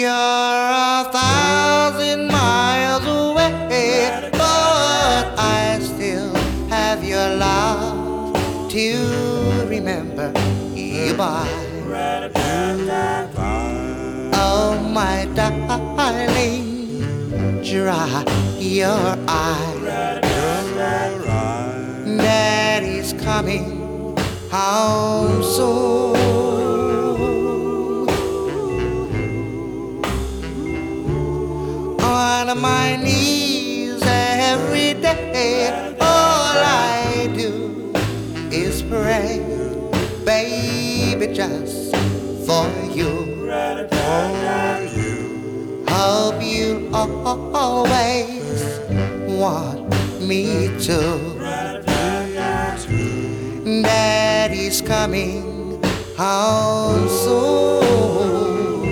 You're 1,000 miles away, but I still have your love to remember you by. Oh, my darling, dry your eyes. Daddy's coming home soon. On my knees every day, all I do is pray, baby, just for you. Hope you always want me to. Daddy's coming home soon.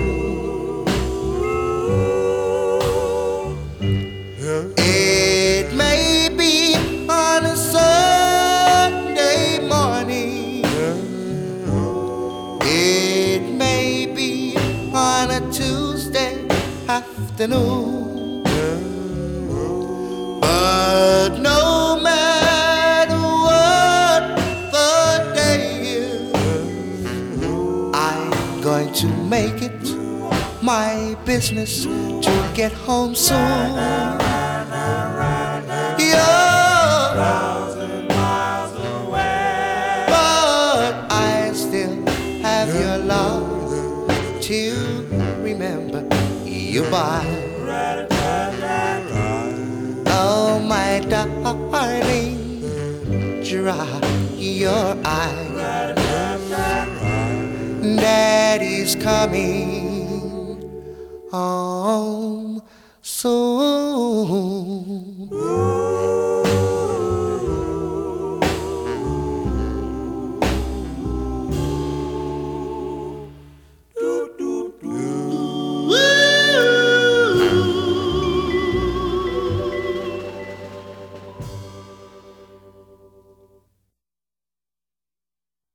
It may be on a Sunday morning, it may be on a Tuesday afternoon, but no matter what the day is, I'm going to make it my business to get home soon. You're 1,000 miles away, but I still have your love to remember you by. Oh, my darling, dry your eyes. Daddy's coming home soon.